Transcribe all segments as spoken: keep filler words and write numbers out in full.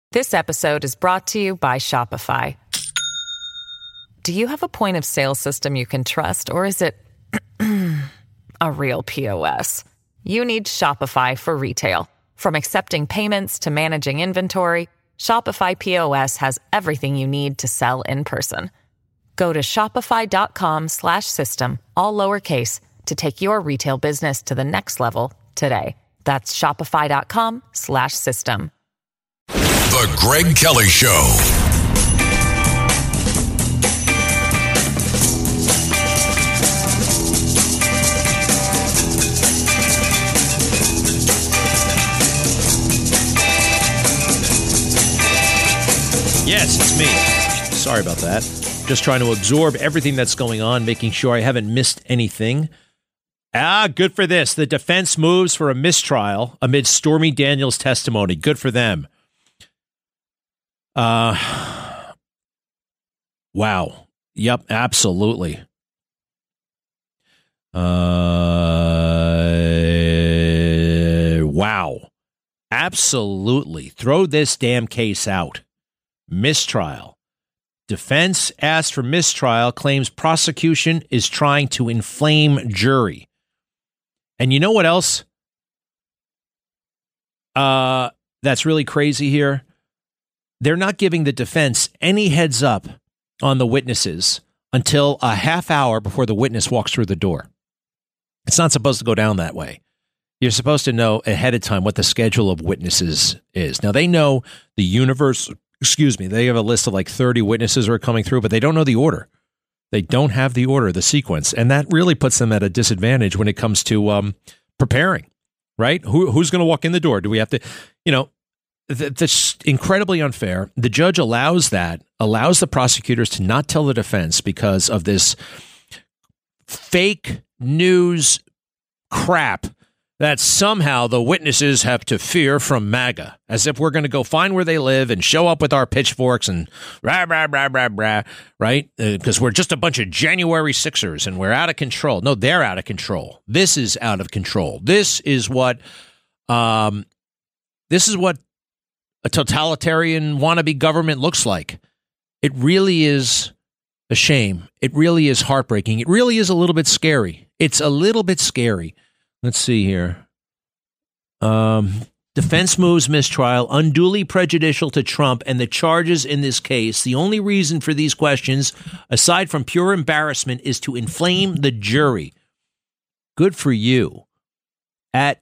This episode is brought to you by Shopify. Do you have a point of sale system you can trust, or is it a real P O S? You need Shopify for retail. From accepting payments to managing inventory, Shopify P O S has everything you need to sell in person. Go to shopify.com slash system, all lowercase, to take your retail business to the next level today. That's shopify.com slash system. The Greg Kelly Show. Yes, it's me. Sorry about that. Just trying to absorb everything that's going on, making sure I haven't missed anything. Ah, good for this. The defense moves for a mistrial amid Stormy Daniels' testimony. Good for them. Uh, wow. Yep, absolutely. Uh, wow. Absolutely. Throw this damn case out. Mistrial. Defense asked for mistrial, claims prosecution is trying to inflame jury. And you know what else? Uh, that's really crazy here. They're not giving the defense any heads up on the witnesses until a half hour before the witness walks through the door. It's not supposed to go down that way. You're supposed to know ahead of time what the schedule of witnesses is. Now, they know the universe, excuse me, they have a list of like thirty witnesses who are coming through, but they don't know the order. They don't have the order, the sequence. And that really puts them at a disadvantage when it comes to um, preparing, right? Who, who's going to walk in the door? Do we have to, you know, that's incredibly unfair. The judge allows that, allows the prosecutors to not tell the defense because of this fake news crap that somehow the witnesses have to fear from MAGA, as if we're going to go find where they live and show up with our pitchforks and rah, rah, rah, rah, rah, right? Because uh, we're just a bunch of January Sixers and we're out of control. No, they're out of control. This is out of control. This is what, um, this is what a totalitarian wannabe government looks like. It really is a shame. It really is heartbreaking. It really is a little bit scary. It's a little bit scary. Let's see here. Um, defense moves mistrial, unduly prejudicial to Trump and the charges in this case. The only reason for these questions, aside from pure embarrassment, is to inflame the jury. Good for you. At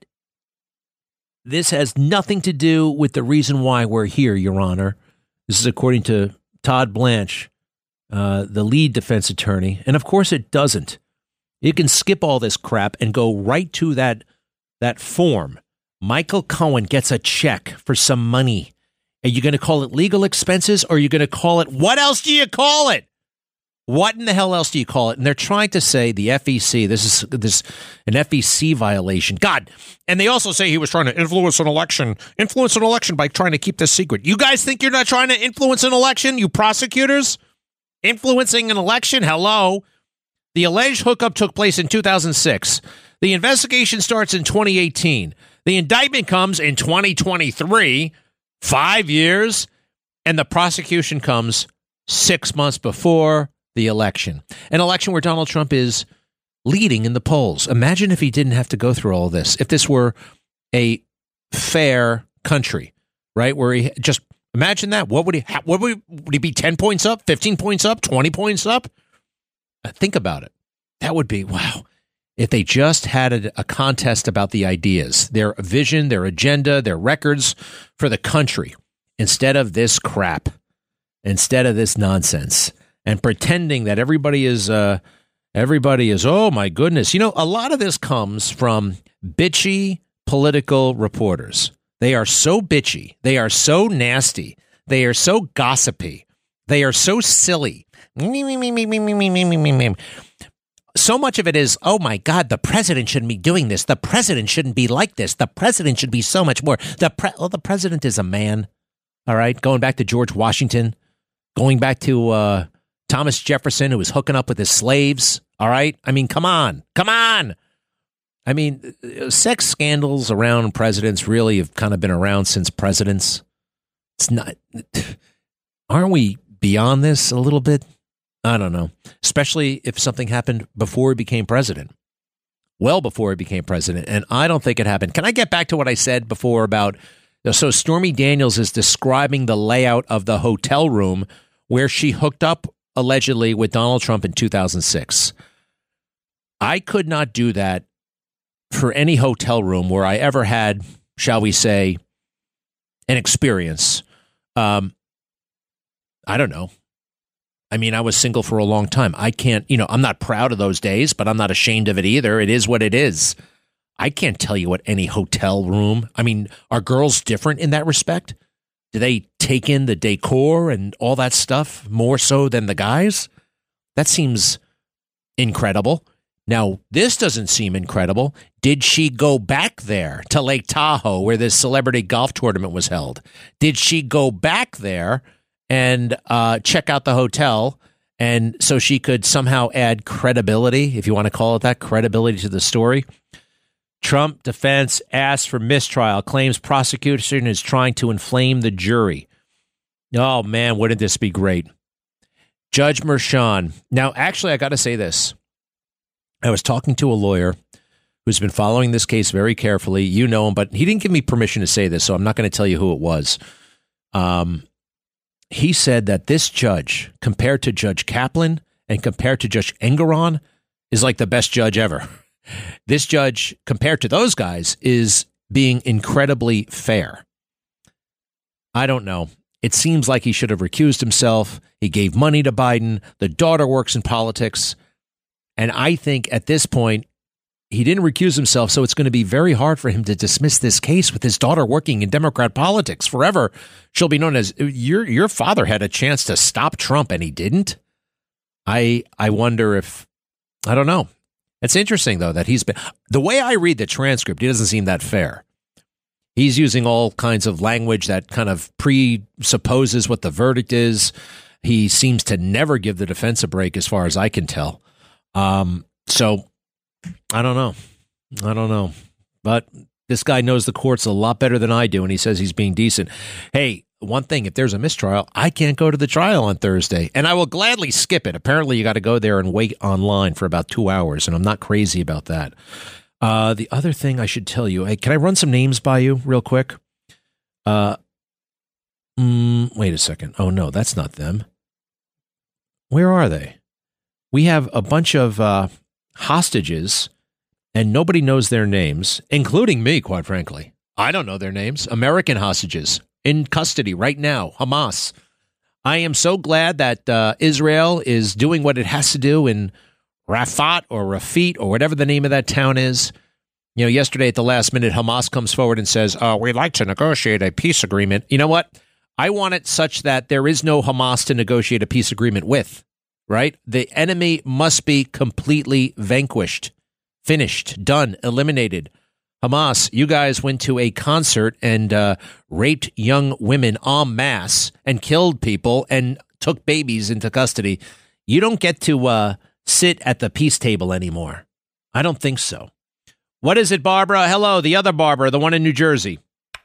This has nothing to do with the reason why we're here, Your Honor. This is according to Todd Blanche, uh, the lead defense attorney. And of course it doesn't. You can skip all this crap and go right to that, that form. Michael Cohen gets a check for some money. Are you going to call it legal expenses, or are you going to call it, what else do you call it? What in the hell else do you call it? And they're trying to say the F E C, this is this an F E C violation. God. And they also say he was trying to influence an election, influence an election by trying to keep this secret. You guys think you're not trying to influence an election, you prosecutors? Influencing an election? Hello. The alleged hookup took place in two thousand six. The investigation starts in twenty eighteen. The indictment comes in twenty twenty-three, five years, and the prosecution comes six months before the election. An election where Donald Trump is leading in the polls. Imagine if he didn't have to go through all this. If this were a fair country, right? Where he just, imagine that. What would he, what would he, would he be ten points up, fifteen points up, twenty points up? Think about it. That would be, wow. If they just had a, a contest about the ideas, their vision, their agenda, their records for the country, instead of this crap, instead of this nonsense, and pretending that everybody is, uh, everybody is, oh my goodness. You know, a lot of this comes from bitchy political reporters. They are so bitchy. They are so nasty. They are so gossipy. They are so silly. So much of it is, oh my God, the president shouldn't be doing this. The president shouldn't be like this. The president should be so much more. The pre- well, the president is a man. All right. Going back to George Washington, going back to uh, Thomas Jefferson, who was hooking up with his slaves. All right. I mean, come on. Come on. I mean, sex scandals around presidents really have kind of been around since presidents. It's not. Aren't we beyond this a little bit? I don't know. Especially if something happened before he became president. Well before he became president. And I don't think it happened. Can I get back to what I said before about... So Stormy Daniels is describing the layout of the hotel room where she hooked up, allegedly, with Donald Trump in two thousand six. I could not do that for any hotel room where I ever had, shall we say, an experience. Um, I don't know. I mean, I was single for a long time. I can't, you know, I'm not proud of those days, but I'm not ashamed of it either. It is what it is. I can't tell you what any hotel room. I mean, are girls different in that respect? Do they take in the decor and all that stuff more so than the guys? That seems incredible. Now, this doesn't seem incredible. Did she go back there to Lake Tahoe where this celebrity golf tournament was held? Did she go back there and uh, check out the hotel and so she could somehow add credibility, if you want to call it that, credibility to the story? Trump defense asks for mistrial, claims prosecution is trying to inflame the jury. Oh, man, wouldn't this be great? Judge Merchan. Now, actually, I got to say this. I was talking to a lawyer who's been following this case very carefully. You know him, but he didn't give me permission to say this, so I'm not going to tell you who it was. Um, he said that this judge, compared to Judge Kaplan and compared to Judge Engoron, is like the best judge ever. This judge, compared to those guys, is being incredibly fair. I don't know. It seems like he should have recused himself. He gave money to Biden. The daughter works in politics. And I think at this point, he didn't recuse himself, so it's going to be very hard for him to dismiss this case with his daughter working in Democrat politics forever. She'll be known as, your your father had a chance to stop Trump and he didn't. I I wonder if, I don't know. It's interesting, though, that he's been, the way I read the transcript, he doesn't seem that fair. He's using all kinds of language that kind of presupposes what the verdict is. He seems to never give the defense a break, as far as I can tell. Um, so I don't know. I don't know. But this guy knows the courts a lot better than I do, and he says he's being decent. Hey, one thing, if there's a mistrial, I can't go to the trial on Thursday, and I will gladly skip it. Apparently, you got to go there and wait online for about two hours, and I'm not crazy about that. Uh, the other thing I should tell you, hey, can I run some names by you real quick? Uh, mm, wait a second. Oh, no, that's not them. Where are they? We have a bunch of uh, hostages, and nobody knows their names, including me, quite frankly. I don't know their names. American hostages in custody right now, Hamas. I am so glad that uh, Israel is doing what it has to do in Rafat or Rafit or whatever the name of that town is. You know, yesterday at the last minute, Hamas comes forward and says, uh, we'd like to negotiate a peace agreement. You know what? I want it such that there is no Hamas to negotiate a peace agreement with, right? The enemy must be completely vanquished, finished, done, eliminated. Hamas, you guys went to a concert and uh, raped young women en masse and killed people and took babies into custody. You don't get to uh, sit at the peace table anymore. I don't think so. What is it, Barbara? Hello, the other Barbara, the one in New Jersey.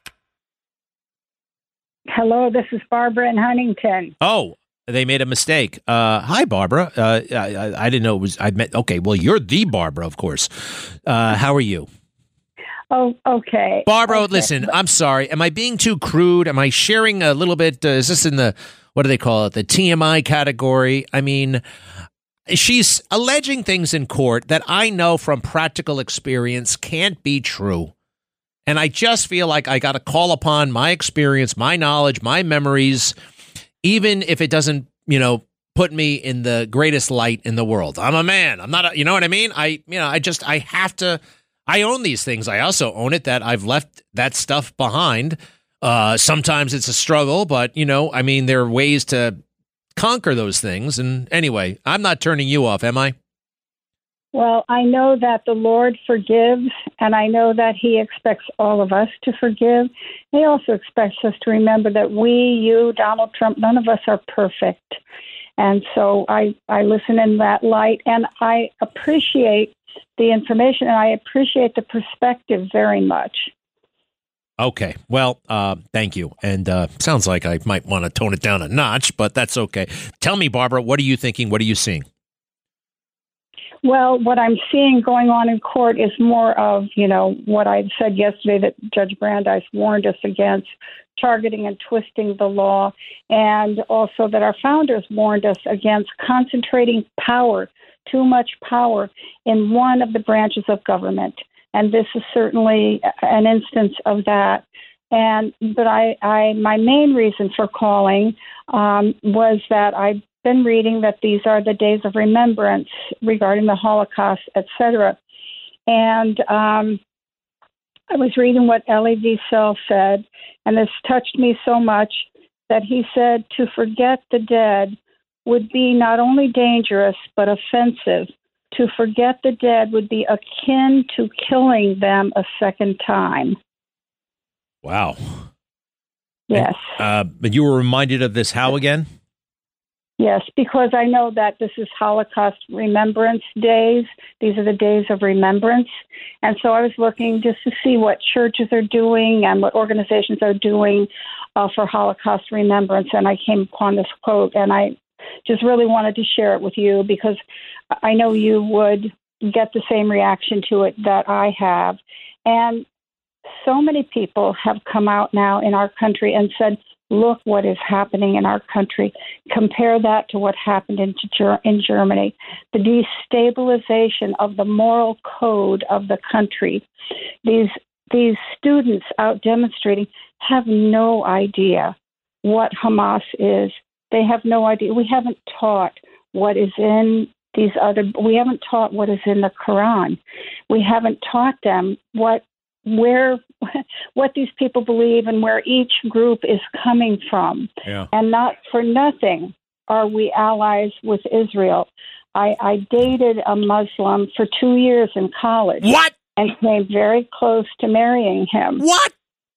Hello, this is Barbara in Huntington. Oh, they made a mistake. Uh, hi, Barbara. Uh, I, I didn't know it was. I met. Okay, well, you're the Barbara, of course. Uh, how are you? Oh, okay. Barbara, okay. Listen, I'm sorry. Am I being too crude? Am I sharing a little bit? Uh, is this in the, what do they call it? The T M I category? I mean, she's alleging things in court that I know from practical experience can't be true. And I just feel like I got to call upon my experience, my knowledge, my memories, even if it doesn't, you know, put me in the greatest light in the world. I'm a man. I'm not a, you know what I mean? I, you know, I just, I have to, I own these things. I also own it that I've left that stuff behind. Uh, sometimes it's a struggle, but, you know, I mean, there are ways to conquer those things. And anyway, I'm not turning you off, am I? Well, I know that the Lord forgives, and I know that he expects all of us to forgive. He also expects us to remember that we, you, Donald Trump, none of us are perfect. And so I, I listen in that light, and I appreciate the information, and I appreciate the perspective very much. Okay. Well, uh, thank you. And uh, sounds like I might want to tone it down a notch, but that's okay. Tell me, Barbara, what are you thinking? What are you seeing? Well, what I'm seeing going on in court is more of, you know, what I said yesterday that Judge Brandeis warned us against, targeting and twisting the law, and also that our founders warned us against concentrating power, too much power, in one of the branches of government. And this is certainly an instance of that. And but I, I my main reason for calling um, was that I've been reading that these are the days of remembrance regarding the Holocaust, et cetera. And um, I was reading what Elie Wiesel said, and this touched me so much that he said to forget the dead would be not only dangerous but offensive. To forget the dead would be akin to killing them a second time. Wow. Yes. And, uh, but you were reminded of this how again? Yes, because I know that this is Holocaust Remembrance Days. These are the days of remembrance. And so I was looking just to see what churches are doing and what organizations are doing uh, for Holocaust remembrance. And I came upon this quote, and I just really wanted to share it with you because I know you would get the same reaction to it that I have. And so many people have come out now in our country and said, look what is happening in our country. Compare that to what happened in, in Germany. The destabilization of the moral code of the country. These, these students out demonstrating have no idea what Hamas is. They have no idea. We haven't taught what is in these other, we haven't taught what is in the Quran. We haven't taught them what where what these people believe and where each group is coming from. Yeah. And not for nothing are we allies with Israel. I, I dated a Muslim for two years in college. What? And came very close to marrying him. What?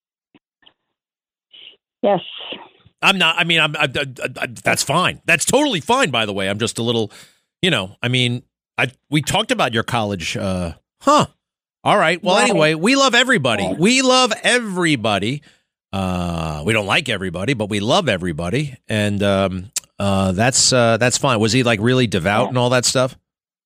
Yes. I'm not, I mean, I'm, I, I, I, that's fine. That's totally fine, by the way. I'm just a little, you know, I mean, I we talked about your college, uh, huh? All right. Well, right. Anyway, we love everybody. Right. We love everybody. Uh, we don't like everybody, but we love everybody. And um, uh, that's uh, that's fine. Was he like really devout yeah. and all that stuff?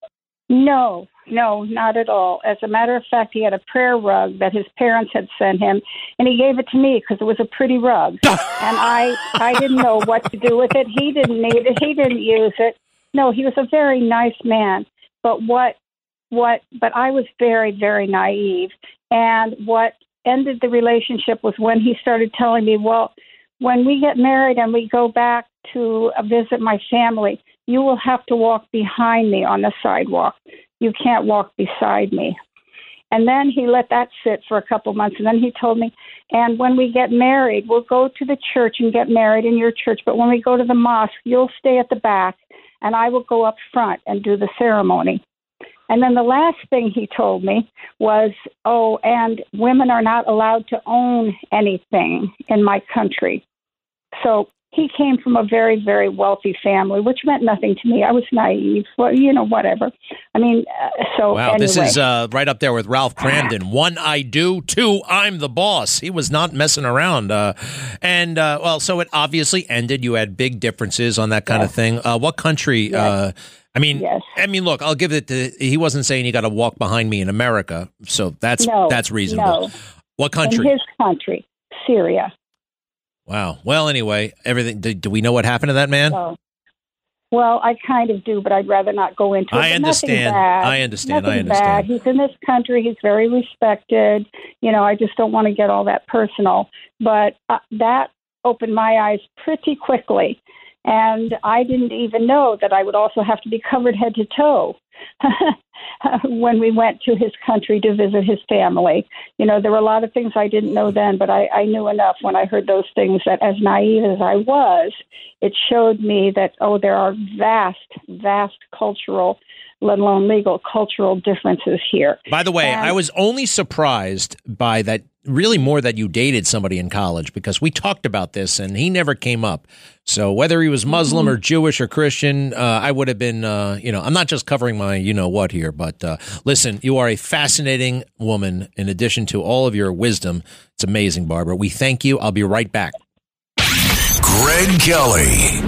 No, no, not at all. As a matter of fact, he had a prayer rug that his parents had sent him, and he gave it to me because it was a pretty rug. And I, I didn't know what to do with it. He didn't need it. He didn't use it. No, he was a very nice man. But what What, but I was very, very naive. And what ended the relationship was when he started telling me, well, when we get married and we go back to visit my family, you will have to walk behind me on the sidewalk. You can't walk beside me. And then he let that sit for a couple months. And then he told me, and when we get married, we'll go to the church and get married in your church. But when we go to the mosque, you'll stay at the back and I will go up front and do the ceremony. And then the last thing he told me was, oh, and women are not allowed to own anything in my country. So he came from a very, very wealthy family, which meant nothing to me. I was naive. Well, you know, whatever. I mean, uh, so Wow, anyway. this is uh, right up there with Ralph Cramden. One, I do. Two, I'm the boss. He was not messing around. Uh, and, uh, well, so it obviously ended. You had big differences on that kind yes. of thing. Uh, what country? Yes. Uh, I mean, yes. I mean, look, I'll give it to, he wasn't saying you got to walk behind me in America. So that's, no, that's reasonable. No. What country? In his country, Syria. Wow. Well, anyway, everything. Do, do we know what happened to that man? So, well, I kind of do, but I'd rather not go into it. I But understand. Bad. I understand. Nothing I understand. Bad. He's in this country. He's very respected. You know, I just don't want to get all that personal. But uh, that opened my eyes pretty quickly. And I didn't even know that I would also have to be covered head to toe when we went to his country to visit his family. You know, there were a lot of things I didn't know then, but I, I knew enough when I heard those things that as naive as I was, it showed me that, oh, there are vast, vast cultural, let alone legal cultural differences here. By the way, and, I was only surprised by that really more that you dated somebody in college, because we talked about this and he never came up. So whether he was Muslim mm-hmm. or Jewish or Christian, uh, I would have been, uh, you know, I'm not just covering my you know what here, but uh, listen, you are a fascinating woman in addition to all of your wisdom. It's amazing, Barbara. We thank you. I'll be right back. Greg Kelly.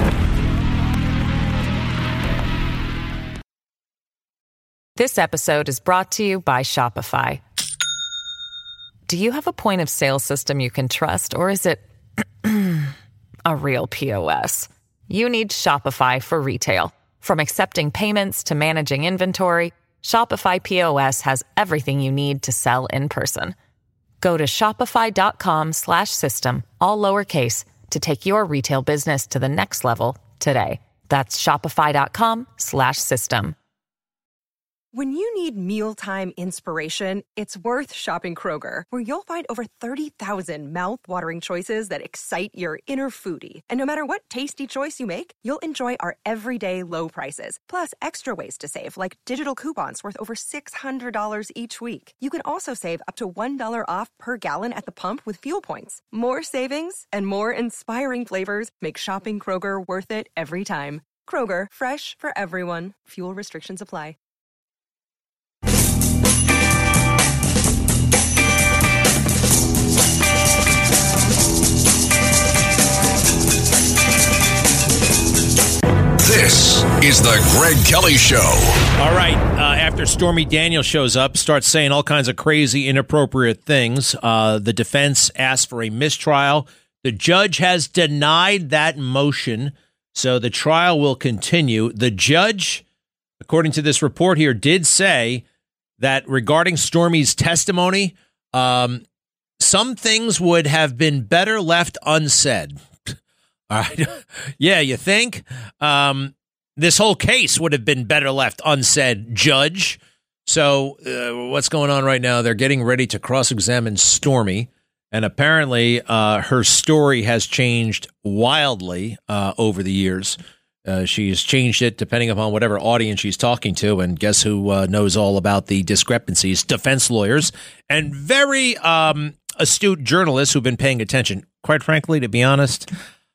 This episode is brought to you by Shopify. Do you have a point of sale system you can trust, or is it a real P O S? You need Shopify for retail. From accepting payments to managing inventory, Shopify P O S has everything you need to sell in person. Go to shopify.com slash system, all lowercase, to take your retail business to the next level today. That's shopify.com slash system. When you need mealtime inspiration, it's worth shopping Kroger, where you'll find over thirty thousand mouth-watering choices that excite your inner foodie. And no matter what tasty choice you make, you'll enjoy our everyday low prices, plus extra ways to save, like digital coupons worth over six hundred dollars each week. You can also save up to one dollar off per gallon at the pump with fuel points. More savings and more inspiring flavors make shopping Kroger worth it every time. Kroger, fresh for everyone. Fuel restrictions apply. This is the Greg Kelly Show. All right. Uh, after Stormy Daniels shows up, starts saying all kinds of crazy, inappropriate things, uh, the defense asked for a mistrial. The judge has denied that motion, so the trial will continue. The judge, according to this report here, did say that regarding Stormy's testimony, um, some things would have been better left unsaid. All right. Yeah, you think? Um, this whole case would have been better left unsaid, Judge. So uh, what's going on right now? They're getting ready to cross-examine Stormy, and apparently uh, her story has changed wildly uh, over the years. Uh, she's changed it depending upon whatever audience she's talking to, and guess who uh, knows all about the discrepancies? Defense lawyers and very um, astute journalists who've been paying attention. Quite frankly, to be honest,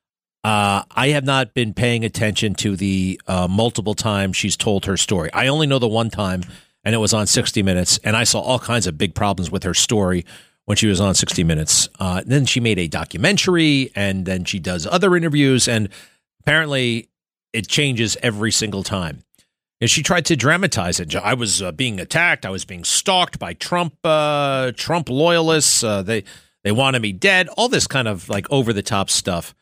Uh, I have not been paying attention to the uh, multiple times she's told her story. I only know the one time, and it was on sixty minutes, and I saw all kinds of big problems with her story when she was on sixty minutes. Uh, then she made a documentary, and then she does other interviews, and apparently it changes every single time. And she tried to dramatize it. I was uh, being attacked. I was being stalked by Trump uh, Trump loyalists. Uh, they they wanted me dead. All this kind of like over-the-top stuff.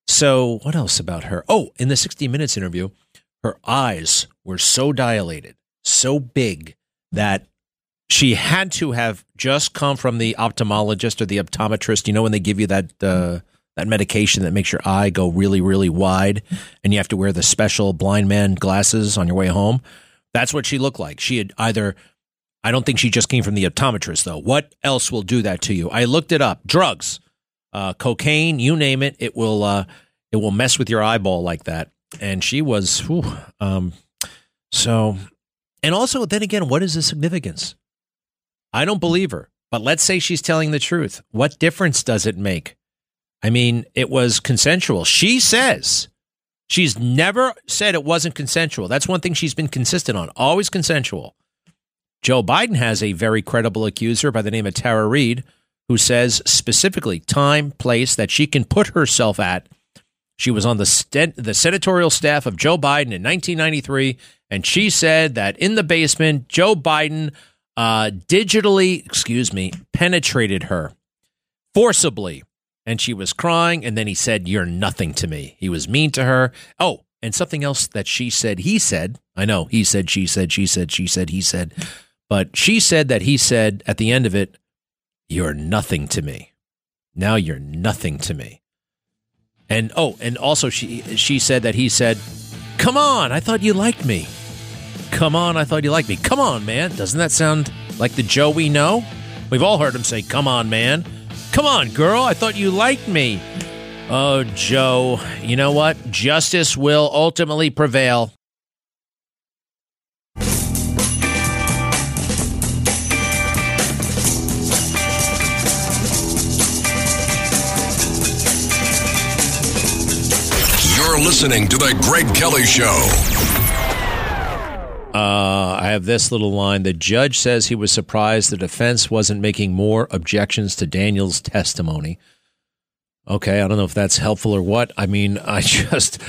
So what else about her? Oh, in the sixty minutes interview, her eyes were so dilated, so big, that she had to have just come from the ophthalmologist or the optometrist. You know, when they give you that uh, that medication that makes your eye go really, really wide, and you have to wear the special blind man glasses on your way home. That's what she looked like. She had either, I don't think she just came from the optometrist, though. What else will do that to you? I looked it up. Drugs. Uh, cocaine, you name it, it will uh, it will mess with your eyeball like that. And she was, whew, um, so, and also, then again, what is the significance? I don't believe her, but let's say she's telling the truth. What difference does it make? I mean, it was consensual. She says she's never said it wasn't consensual. That's one thing she's been consistent on, always consensual. Joe Biden has a very credible accuser by the name of Tara Reid, who says specifically time, place that she can put herself at. She was on the st- the senatorial staff of Joe Biden in nineteen ninety-three, and she said that in the basement, Joe Biden uh, digitally, excuse me, penetrated her forcibly, and she was crying, and then he said, "You're nothing to me." He was mean to her. Oh, and something else that she said, he said, I know, he said, she said, she said, she said, he said, but she said that he said at the end of it, "You're nothing to me. Now you're nothing to me." And oh, and also she she said that he said, "Come on, I thought you liked me. Come on, I thought you liked me. Come on, man." Doesn't that sound like the Joe we know? We've all heard him say, "Come on, man. Come on, girl, I thought you liked me." Oh, Joe, you know what? Justice will ultimately prevail. listening to The Greg Kelly Show. Uh, I have this little line. The judge says he was surprised the defense wasn't making more objections to Daniel's testimony. Okay, I don't know if that's helpful or what. I mean, I just,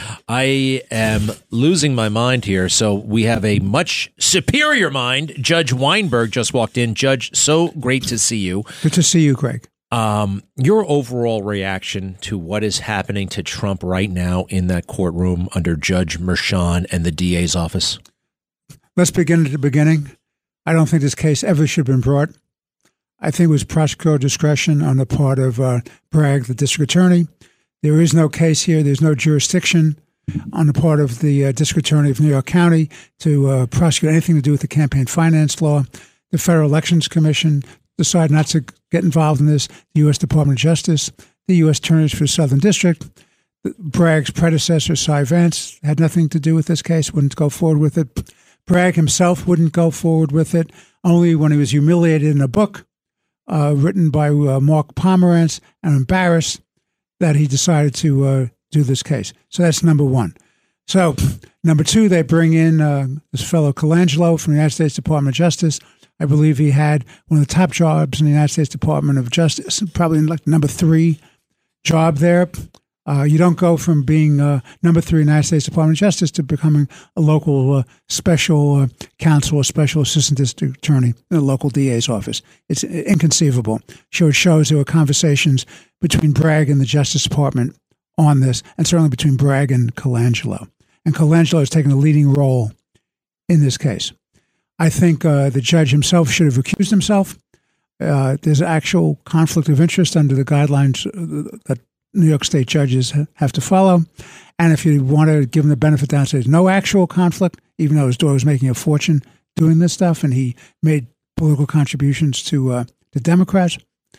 I am losing my mind here. So we have a much superior mind. Judge Weinberg just walked in. Judge, so great to see you. Good to see you, Greg. Um, your overall reaction to what is happening to Trump right now in that courtroom under Judge Merchan and the D A's office? Let's begin at the beginning. I don't think this case ever should have been brought. I think it was prosecutorial discretion on the part of uh, Bragg, the district attorney. There is no case here. There's no jurisdiction on the part of the uh, district attorney of New York County to uh, prosecute anything to do with the campaign finance law. The Federal Elections Commission decided not to get involved in this. The U S Department of Justice, the U S attorneys for the Southern District, Bragg's predecessor, Cy Vance, had nothing to do with this case, wouldn't go forward with it. Bragg himself wouldn't go forward with it. Only when he was humiliated in a book uh, written by uh, Mark Pomerantz and embarrassed that he decided to uh, do this case. So that's number one. So number two, they bring in uh, this fellow Colangelo from the United States Department of Justice. I believe he had one of the top jobs in the United States Department of Justice, probably like number three job there. Uh, you don't go from being uh, number three in the United States Department of Justice to becoming a local uh, special uh, counsel or special assistant district attorney in a local D A's office. It's inconceivable. So it shows there were conversations between Bragg and the Justice Department on this, and certainly between Bragg and Colangelo. And Colangelo has taken a leading role in this case. I think uh, the judge himself should have recused himself. Uh, there's actual conflict of interest under the guidelines that New York State judges have to follow. And if you want to give him the benefit that there's no actual conflict, even though his daughter was making a fortune doing this stuff and he made political contributions to uh, the Democrats,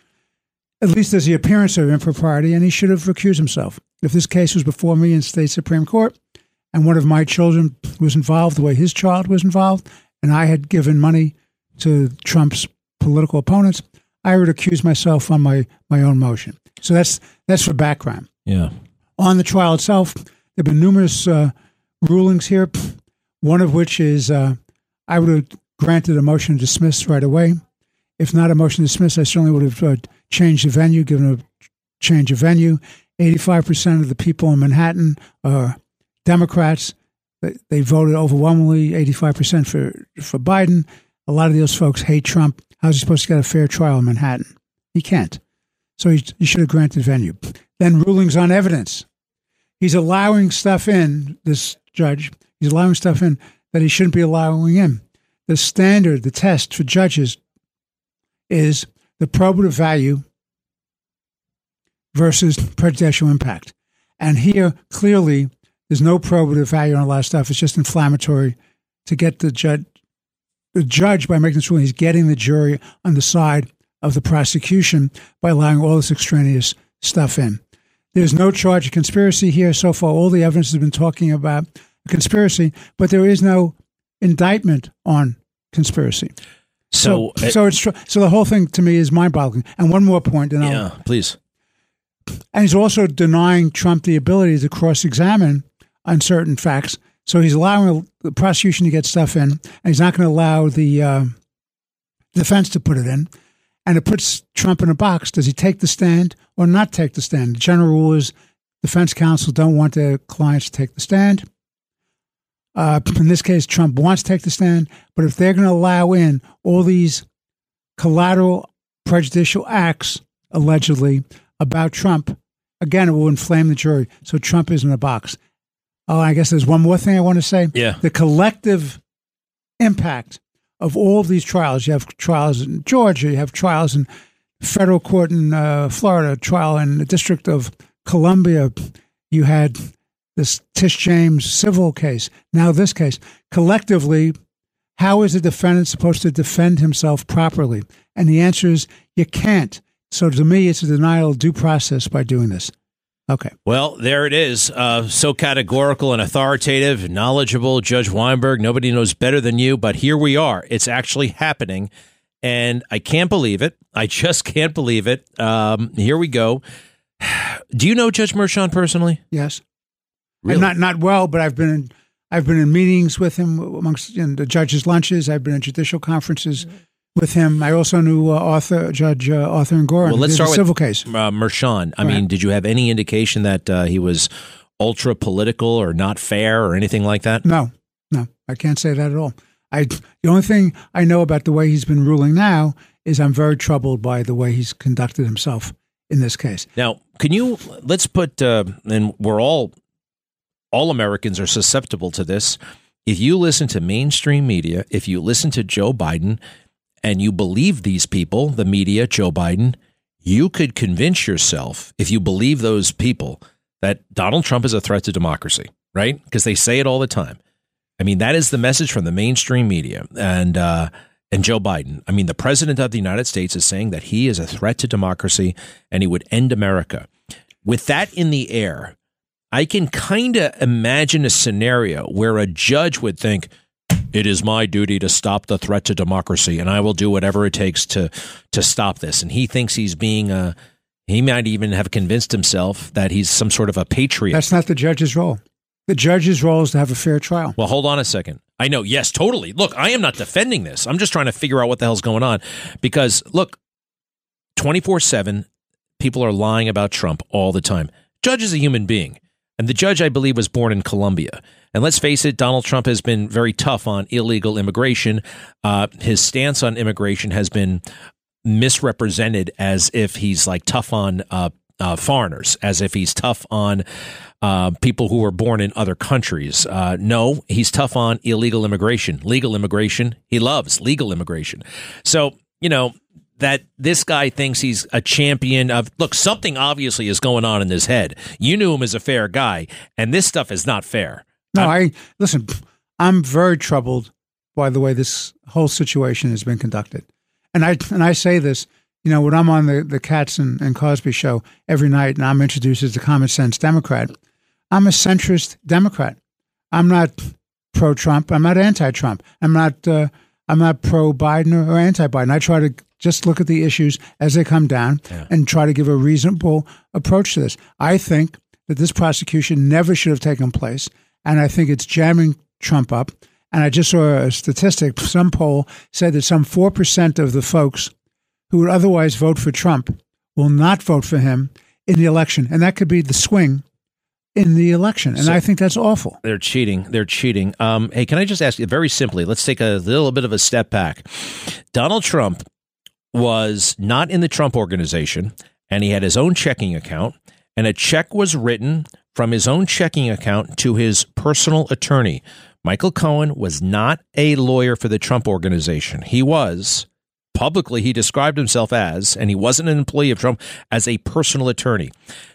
at least there's the appearance of impropriety, and he should have recused himself. If this case was before me in state Supreme Court and one of my children was involved the way his child was involved, and I had given money to Trump's political opponents, I would accuse myself on my, my own motion. So that's that's for background. Yeah. On the trial itself, there have been numerous uh, rulings here, one of which is uh, I would have granted a motion to dismiss right away. If not a motion to dismiss, I certainly would have uh, changed the venue, given a change of venue. eighty-five percent of the people in Manhattan are Democrats. They, they voted overwhelmingly, eighty-five percent for, for Biden. A lot of those folks hate Trump. How's he supposed to get a fair trial in Manhattan? He can't. So he, he should have granted venue. Then rulings on evidence. He's allowing stuff in, this judge, he's allowing stuff in that he shouldn't be allowing in. The standard, the test for judges is the probative value versus prejudicial impact. And here, clearly, there's no probative value on a lot of stuff. It's just inflammatory to get the judge. The judge, by making this ruling, he's getting the jury on the side of the prosecution by allowing all this extraneous stuff in. There's no charge of conspiracy here. So far, all the evidence has been talking about a conspiracy, but there is no indictment on conspiracy. So, so, it, so it's so the whole thing to me is mind-boggling. And one more point, and yeah, I'll, please. And he's also denying Trump the ability to cross-examine on certain facts. So he's allowing the prosecution to get stuff in, and he's not going to allow the uh, defense to put it in. And it puts Trump in a box. Does he take the stand or not take the stand? The general rule is defense counsel don't want their clients to take the stand. Uh, in this case, Trump wants to take the stand. But if they're going to allow in all these collateral prejudicial acts, allegedly, about Trump, again, it will inflame the jury. So Trump is in a box. Oh, I guess there's one more thing I want to say. Yeah. The collective impact of all of these trials. You have trials in Georgia, you have trials in federal court in uh, Florida, trial in the District of Columbia. You had this Tish James civil case. Now this case. Collectively, how is a defendant supposed to defend himself properly? And the answer is you can't. So to me, it's a denial of due process by doing this. Okay. Well, there it is. Uh, so categorical and authoritative, knowledgeable, Judge Weinberg. Nobody knows better than you, but here we are. It's actually happening, and I can't believe it. I just can't believe it. Um, here we go. Do you know Judge Merchan personally? Yes. Really? Not not well, but I've been in, I've been in meetings with him amongst in the judges' lunches. I've been in judicial conferences with him. I also knew uh, Arthur Judge uh, Arthur Ngoran. Well, let's start with civil case. Uh, Mershon. I Right. mean, did you have any indication that uh, he was ultra political or not fair or anything like that? No, no, I can't say that at all. I the only thing I know about the way he's been ruling now is I'm very troubled by the way he's conducted himself in this case. Now, can you let's put uh, and we're all all Americans are susceptible to this. If you listen to mainstream media, if you listen to Joe Biden and you believe these people, the media, Joe Biden, you could convince yourself, if you believe those people, that Donald Trump is a threat to democracy, right? Because they say it all the time. I mean, that is the message from the mainstream media and uh, and Joe Biden. I mean, the president of the United States is saying that he is a threat to democracy and he would end America. With that in the air, I can kind of imagine a scenario where a judge would think, it is my duty to stop the threat to democracy, and I will do whatever it takes to to stop this. And he thinks he's being a, he might even have convinced himself that he's some sort of a patriot. That's not the judge's role. The judge's role is to have a fair trial. Well, hold on a second. I know, yes, totally. Look, I am not defending this. I'm just trying to figure out what the hell's going on. Because, look, twenty-four seven, people are lying about Trump all the time. Judge is a human being. And the judge, I believe, was born in Colombia. And let's face it, Donald Trump has been very tough on illegal immigration. Uh, his stance on immigration has been misrepresented as if he's like tough on uh, uh, foreigners, as if he's tough on uh, people who were born in other countries. Uh, no, he's tough on illegal immigration. Legal immigration, he loves legal immigration. So, you know, that this guy thinks he's a champion of, look, something obviously is going on in his head. You knew him as a fair guy, and this stuff is not fair. No, I listen, I'm very troubled by the way this whole situation has been conducted. And I and I say this, you know, when I'm on the, the Katz and, and Cosby show every night and I'm introduced as the common sense Democrat, I'm a centrist Democrat. I'm not pro-Trump. I'm not anti-Trump. I'm not uh, I'm not pro-Biden or, or anti-Biden. I try to just look at the issues as they come down yeah. and try to give a reasonable approach to this. I think that this prosecution never should have taken place, and I think it's jamming Trump up. And I just saw a statistic, some poll said that some four percent of the folks who would otherwise vote for Trump will not vote for him in the election. And that could be the swing in the election. And so I think that's awful. They're cheating. They're cheating. Um, hey, can I just ask you very simply, let's take a little bit of a step back. Donald Trump was not in the Trump Organization, and he had his own checking account, and a check was written from his own checking account to his personal attorney. Michael Cohen was not a lawyer for the Trump Organization. He was, publicly, he described himself as, and he wasn't an employee of Trump, as a personal attorney.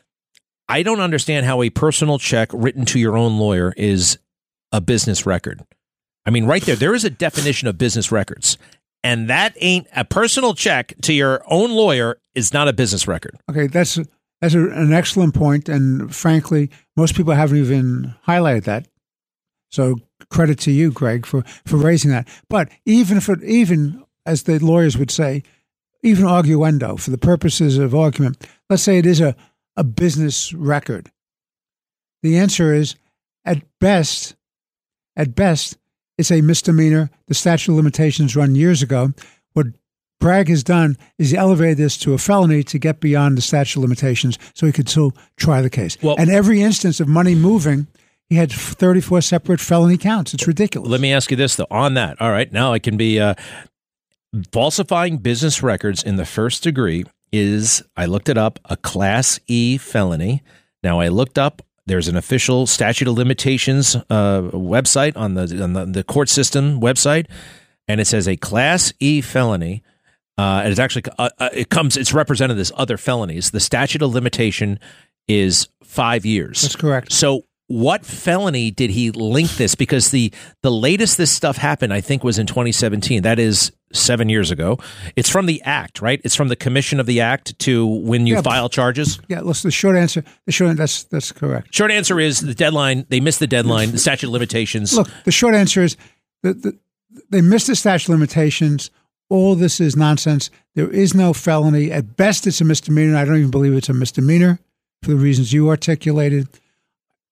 I don't understand how a personal check written to your own lawyer is a business record. I mean, right there, there is a definition of business records. And that ain't a personal check to your own lawyer is not a business record. Okay, that's that's a, an excellent point, and frankly, most people haven't even highlighted that. So credit to you, Greg, for, for raising that. But even if it, even as the lawyers would say, even arguendo, for the purposes of argument, let's say it is a, a business record. The answer is, at best, at best, it's a misdemeanor. The statute of limitations run years ago. What Bragg has done is he elevated this to a felony to get beyond the statute of limitations so he could still try the case. Well, and every instance of money moving, he had thirty-four separate felony counts. It's ridiculous. Let me ask you this, though, on that. All right, now I can be uh, falsifying business records in the first degree is, I looked it up, a Class E felony. Now, I looked up, there's an official statute of limitations uh, website on the on the, the court system website, and it says a Class E felony. Uh, and it's actually uh, it comes it's represented as other felonies. The statute of limitation is five years. That's correct. So, what felony did he link this? Because the the latest this stuff happened, I think, was in twenty seventeen. That is seven years ago. It's from the act, right? It's from the commission of the act to when you yeah, file charges. Yeah. Listen, the short answer, the short that's that's correct. Short answer is the deadline. They missed the deadline. The statute of limitations. Look, the short answer is that the, they missed the statute of limitations. All this is nonsense. There is no felony. At best, it's a misdemeanor. I don't even believe it's a misdemeanor for the reasons you articulated.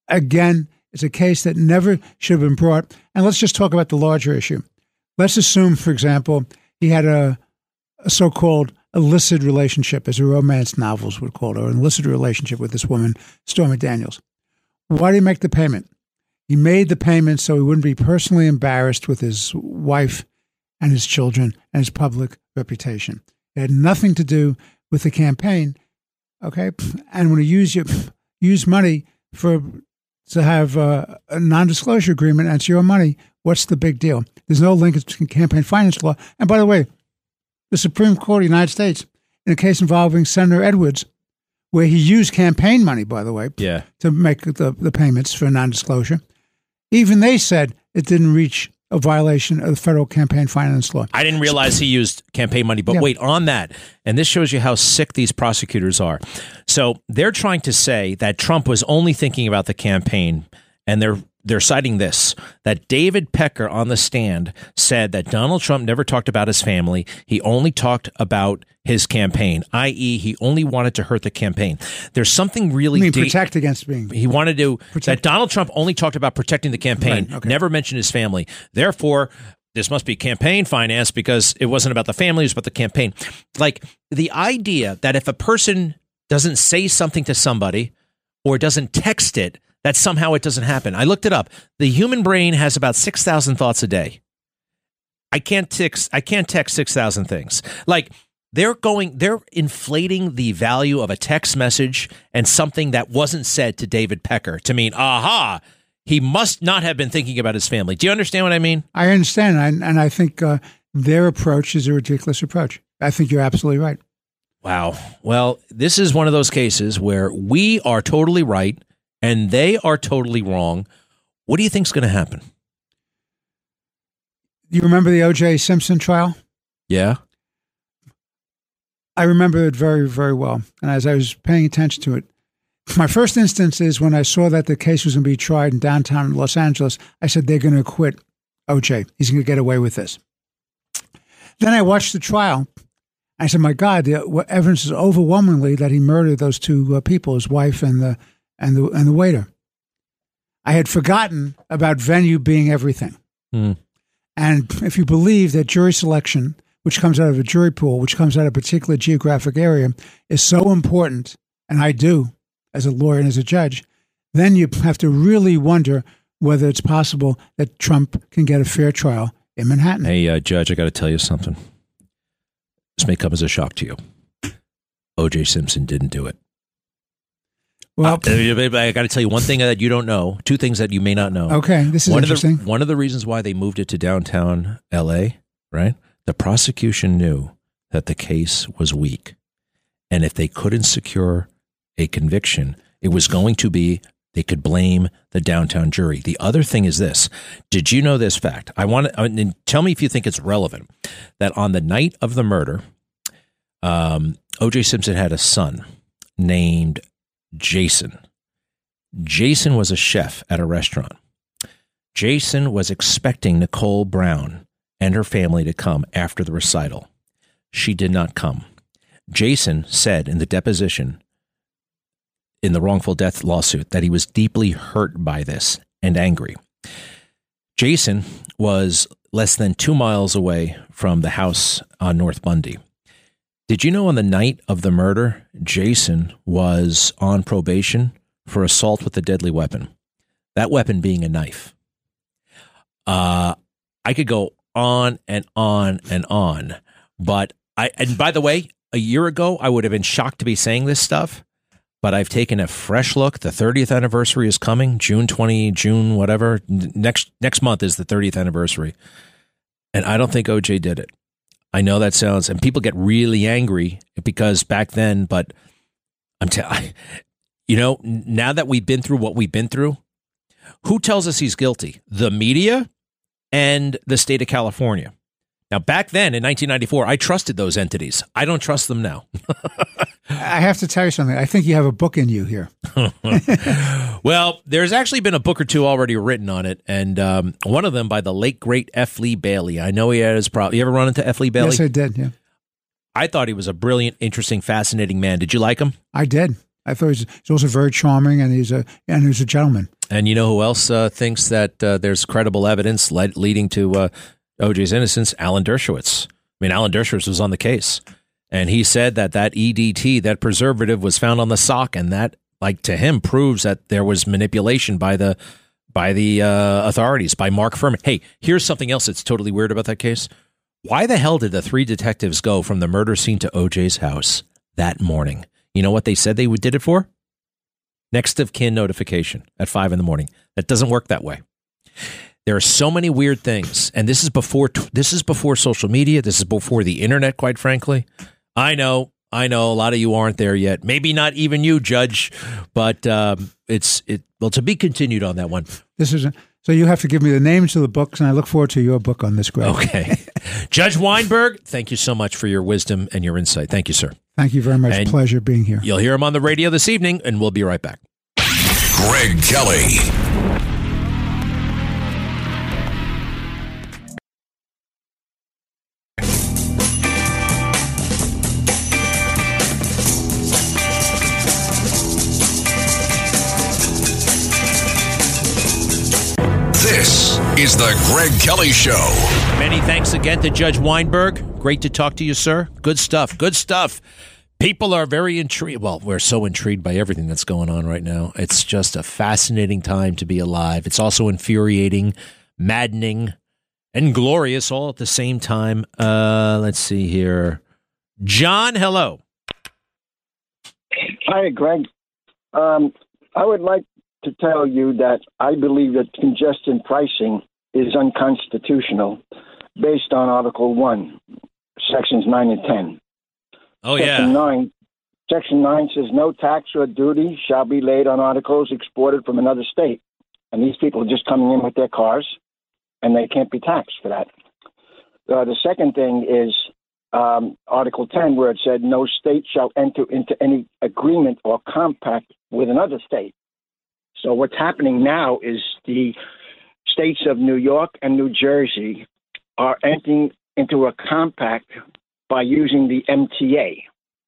again, it's a case that never should have been brought. And let's just talk about the larger issue. Let's assume, for example, he had a, a so-called illicit relationship, as the romance novels would call it, or an illicit relationship with this woman, Stormy Daniels. Why did he make the payment? He made the payment so he wouldn't be personally embarrassed with his wife and his children and his public reputation. It had nothing to do with the campaign, okay? And when you use your use money for to have a, a non-disclosure agreement and it's your money, what's the big deal? There's no linkage to campaign finance law. And by the way, the Supreme Court of the United States, in a case involving Senator Edwards, where he used campaign money, by the way, yeah. to make the, the payments for non-disclosure, even they said it didn't reach a violation of the federal campaign finance law. I didn't realize he used campaign money, but yeah. wait, on that, and this shows you how sick these prosecutors are. So they're trying to say that Trump was only thinking about the campaign, and they're they're citing this, that David Pecker on the stand said that Donald Trump never talked about his family. He only talked about his campaign, that is he only wanted to hurt the campaign. There's something really... I mean, da- protect against being... He wanted to... Protect. That Donald Trump only talked about protecting the campaign, Right, okay. never mentioned his family. Therefore, this must be campaign finance because it wasn't about the family, it was about the campaign. Like, the idea that if a person doesn't say something to somebody or doesn't text it, that somehow it doesn't happen. I looked it up. The human brain has about six thousand thoughts a day. I can't text, I can't text six thousand things. Like, they're going, they're inflating the value of a text message and something that wasn't said to David Pecker to mean, aha, he must not have been thinking about his family. Do you understand what I mean? I understand. And, and I think uh, their approach is a ridiculous approach. I think you're absolutely right. Wow. Well, this is one of those cases where we are totally right and they are totally wrong. What do you think is going to happen? You remember the O J Simpson trial? Yeah. I remember it very, very well. And as I was paying attention to it, my first instance is when I saw that the case was going to be tried in downtown Los Angeles, I said, they're going to acquit O J. He's going to get away with this. Then I watched the trial. I said, my God, the evidence is overwhelmingly that he murdered those two uh, people, his wife and the and the and the waiter. I had forgotten about venue being everything. Mm. And if you believe that jury selection, which comes out of a jury pool, which comes out of a particular geographic area, is so important, and I do as a lawyer and as a judge, then you have to really wonder whether it's possible that Trump can get a fair trial in Manhattan. Hey, uh, Judge, I got to tell you something. This may come as a shock to you. O J Simpson didn't do it. Well, uh, I got to tell you one thing that you don't know, two things that you may not know. Okay, this is one interesting. Of the, one of the reasons why they moved it to downtown L A, right? The prosecution knew that the case was weak. And if they couldn't secure a conviction, it was going to be, they could blame the downtown jury. The other thing is this. Did you know this fact? I want to, and tell me if you think it's relevant, that on the night of the murder, um, O J Simpson had a son named Jason. Jason was a chef at a restaurant. Jason was expecting Nicole Brown and her family to come after the recital. She did not come. Jason said in the deposition in the wrongful death lawsuit that he was deeply hurt by this and angry. Jason was less than two miles away from the house on North Bundy. Did you know on the night of the murder, Jason was on probation for assault with a deadly weapon? That weapon being a knife. Uh, I could go on and on and on, but I, and by the way, a year ago, I would have been shocked to be saying this stuff, but I've taken a fresh look. The thirtieth anniversary is coming, June twentieth, June, whatever. Next, next month is the thirtieth anniversary. And I don't think O J did it. I know that sounds, and people get really angry because back then, but I'm telling you know, now that we've been through what we've been through, who tells us he's guilty? The media and the state of California. Now, back then in nineteen ninety-four, I trusted those entities. I don't trust them now. I have to tell you something. I think you have a book in you here. Well, there's actually been a book or two already written on it, and um, one of them by the late, great F. Lee Bailey. I know he had his problem. You ever run into F. Lee Bailey? Yes, I did, yeah. I thought he was a brilliant, interesting, fascinating man. Did you like him? I did. I thought he's, he's also very charming, and he's a and he's a gentleman. And you know who else uh, thinks that uh, there's credible evidence led, leading to uh, O J's innocence? Alan Dershowitz. I mean, Alan Dershowitz was on the case, and he said that that E D T, that preservative, was found on the sock, and that, like, to him, proves that there was manipulation by the by the uh, authorities, by Mark Furman. Hey, here's something else that's totally weird about that case. Why the hell did the three detectives go from the murder scene to O J's house that morning? You know what they said they did it for? Next of kin notification at five in the morning. That doesn't work that way. There are so many weird things, and this is before this is before social media. This is before the internet, quite frankly. I know, I know, a lot of you aren't there yet. Maybe not even you, Judge, but um, it's it. Well, to be continued on that one. This is a, so you have to give me the names of the books, and I look forward to your book on this, Greg. Okay, Judge Weinberg, thank you so much for your wisdom and your insight. Thank you, sir. Thank you very much. And pleasure being here. You'll hear him on the radio this evening, and we'll be right back. Greg Kelly. This is the Greg Kelly Show. Many thanks again to Judge Weinberg. Great to talk to you, sir. Good stuff. Good stuff. People are very intrigued. Well, we're so intrigued by everything that's going on right now. It's just a fascinating time to be alive. It's also infuriating, maddening, and glorious all at the same time. Uh, let's see here. John, hello. Hi, Greg. Um, I would like to tell you that I believe that congestion pricing is unconstitutional based on Article one, Sections nine and ten. Oh, Section yeah. nine, Section nine says no tax or duty shall be laid on articles exported from another state. And these people are just coming in with their cars, and they can't be taxed for that. Uh, the second thing is um, Article ten, where it said no state shall enter into any agreement or compact with another state. So what's happening now is the states of New York and New Jersey are entering into a compact by using the M T A.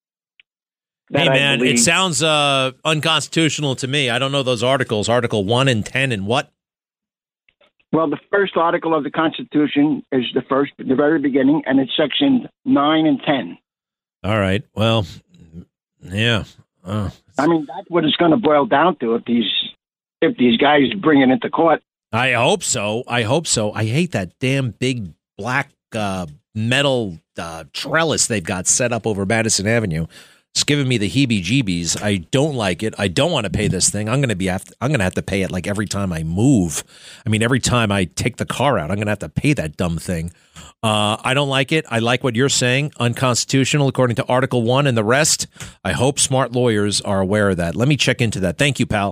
Hey, man, believe, it sounds uh, unconstitutional to me. I don't know those articles, Article one and ten and what? Well, the first article of the Constitution is the first, the very beginning, and it's Section nine and ten. All right. Well, yeah. Uh, I mean, that's what it's going to boil down to if these if these guys bring it into court. I hope so. I hope so. I hate that damn big black uh, metal uh, trellis they've got set up over Madison Avenue. It's giving me the heebie-jeebies. I don't like it. I don't want to pay this thing. I'm going to be. I'm going to have to pay it like every time I move. I mean, every time I take the car out, I'm going to have to pay that dumb thing. Uh, I don't like it. I like what you're saying. Unconstitutional, according to Article One and the rest. I hope smart lawyers are aware of that. Let me check into that. Thank you, pal.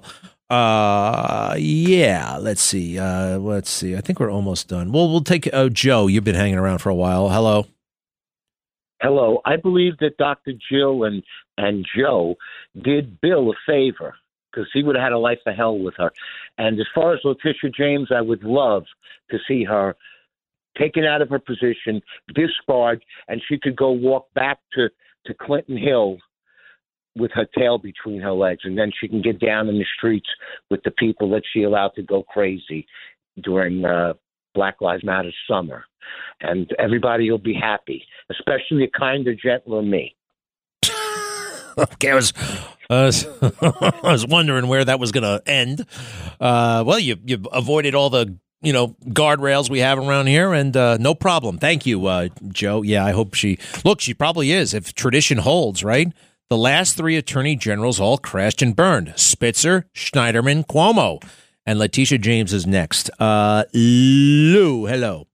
Uh, yeah. Let's see. Uh, let's see. I think we're almost done. Well, we'll take uh, Joe. You've been hanging around for a while. Hello. Hello. I believe that Doctor Jill and, and Joe did Bill a favor because he would have had a life of hell with her. And as far as Letitia James, I would love to see her taken out of her position, disbarred, and she could go walk back to, to Clinton Hill with her tail between her legs, and then she can get down in the streets with the people that she allowed to go crazy during uh, Black Lives Matter summer. And everybody will be happy, especially a kinder, gentler me. Okay, I was, I was, I was wondering where that was going to end. Uh, well, you you avoided all the you know guardrails we have around here, and uh, no problem. Thank you, uh, Joe. Yeah, I hope she look. She probably is if tradition holds, right? The last three attorney generals all crashed and burned: Spitzer, Schneiderman, Cuomo, and Letitia James is next. Uh, Lou, hello.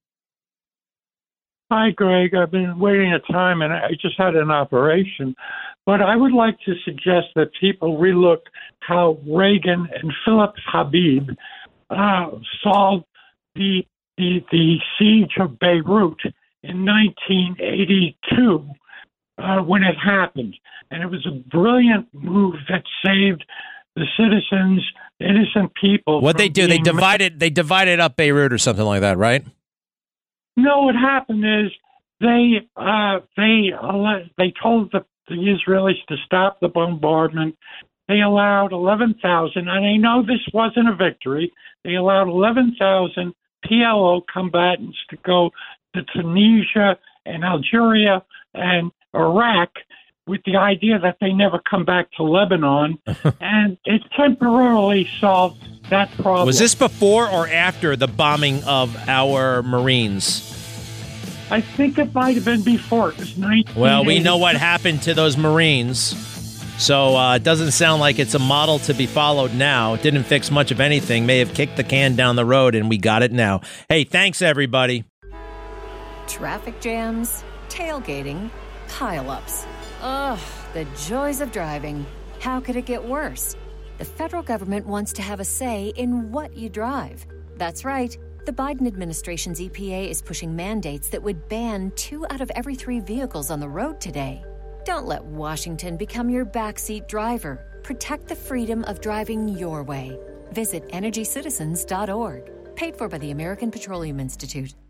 Hi, Greg. I've been waiting a time, and I just had an operation. But I would like to suggest that people relook how Reagan and Philip Habib uh, solved the, the the siege of Beirut in nineteen eighty-two uh, when it happened. And it was a brilliant move that saved the citizens, innocent people. What they do? They divided. They divided up Beirut or something like that, right? No, what happened is they uh, they uh, they told the, the Israelis to stop the bombardment, they allowed eleven thousand, and I know this wasn't a victory, they allowed eleven thousand P L O combatants to go to Tunisia and Algeria and Iraq with the idea that they never come back to Lebanon, and it temporarily solved that problem. Was this before or after the bombing of our Marines? I think it might have been before. It was nineteen. Well, we know what happened to those Marines, so uh, it doesn't sound like it's a model to be followed now. It didn't fix much of anything. May have kicked the can down the road, and we got it now. Hey, thanks, everybody. Traffic jams, tailgating, pile-ups. Ugh, the joys of driving. How could it get worse? The federal government wants to have a say in what you drive. That's right. The Biden administration's E P A is pushing mandates that would ban two out of every three vehicles on the road today. Don't let Washington become your backseat driver. Protect the freedom of driving your way. Visit energy citizens dot org. Paid for by the American Petroleum Institute.